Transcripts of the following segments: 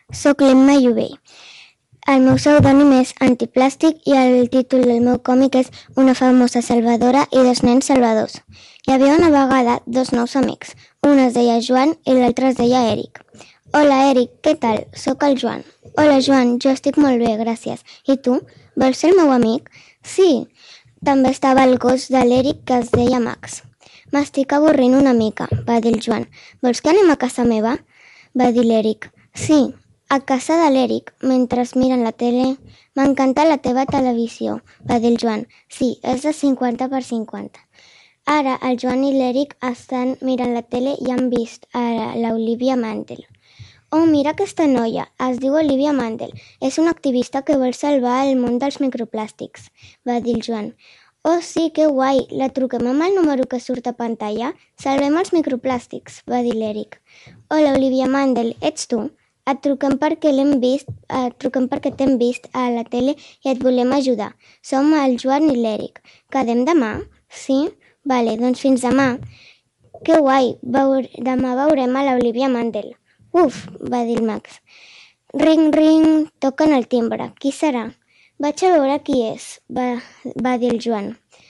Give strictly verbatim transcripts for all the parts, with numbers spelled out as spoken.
Soc l'Emma Jové. El meu pseudònim és Antiplàstic i el títol del meu còmic és Una famosa salvadora i dos nens salvadors. Hi havia una vegada dos nous amics. Un es deia Joan i l'altre es deia Eric. Hola, Eric, què tal? Soc el Joan. Hola, Joan, jo estic molt bé, gràcies. I tu? Vols ser el meu amic? Sí. També estava el gos de l'Eric que es deia Max. M'estic avorrint una mica, va dir el Joan. Vols que anem a casa meva? Va dir l'Eric. Sí. A casa de l'Eric, mentre miren la tele. M'encanta la teva televisió, va dir el Joan. Sí, és de cinquanta per cinquanta. Ara el Joan i l'Eric estan mirant la tele i han vist a l'Olivia Mandel. Oh, mira aquesta noia, es diu Olivia Mandel. És una activista que vol salvar el món dels microplàstics, va dir el Joan. Oh, sí, que guai, la truquem amb el número que surt a pantalla? Salvem els microplàstics, va dir l'Eric. Hola, Olivia Mandel, ets tu? Et truquem perquè l'hem vist, et truquem perquè t'hem vist a la tele i et volem ajudar. Som el Joan i l'Eric. Quedem demà? Sí? Vale, doncs fins demà. Que guai, Veure... demà veurem a l'Olivia Mandel. Uf, va dir el Max. Ring, ring, toquen el timbre. Qui serà? Vaig a veure qui és, va, va dir el Joan.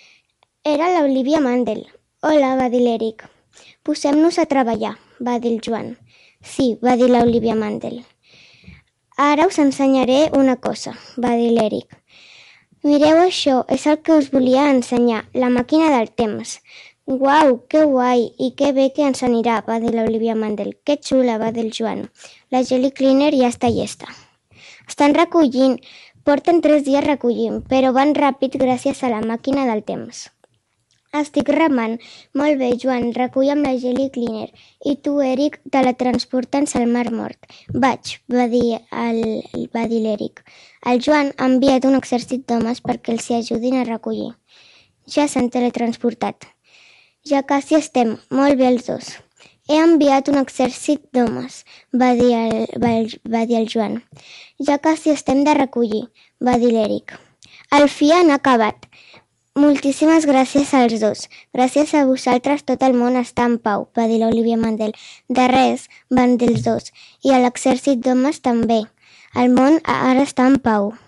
Era l'Olivia Mandel. Hola, va dir l'Eric. Posem-nos a treballar, va dir el Joan. Sí, va dir l'Olivia Mandel. Ara us ensenyaré una cosa, va dir l'Eric. Mireu això, és el que us volia ensenyar, la màquina del temps. Uau, que guai, i que bé que ens anirà, va dir l'Olivia Mandel. Que xula, va dir el Joan. La Jelly Cleaner ja està llesta. Estan recollint, porten tres dies recollint, però van ràpid gràcies a la màquina del temps. Estic remant. Molt bé, Joan, recull amb la Jelly Cleaner. I tu, Eric, teletransporta'ns al Mar Mort. Vaig, va dir el, va dir l'Eric. El Joan ha enviat un exèrcit d'homes perquè els hi ajudin a recollir. Ja s'han teletransportat. Ja quasi estem, molt bé els dos. He enviat un exèrcit d'homes, va dir el, va, va dir el Joan. Ja quasi estem de recollir, va dir l'Eric. Al fi han acabat. Moltíssimes gràcies als dos. Gràcies a vosaltres tot el món està en pau, va dir l'Olivia Mandel. De res, van dir els dos. I l'exèrcit d'homes també. El món ara està en pau.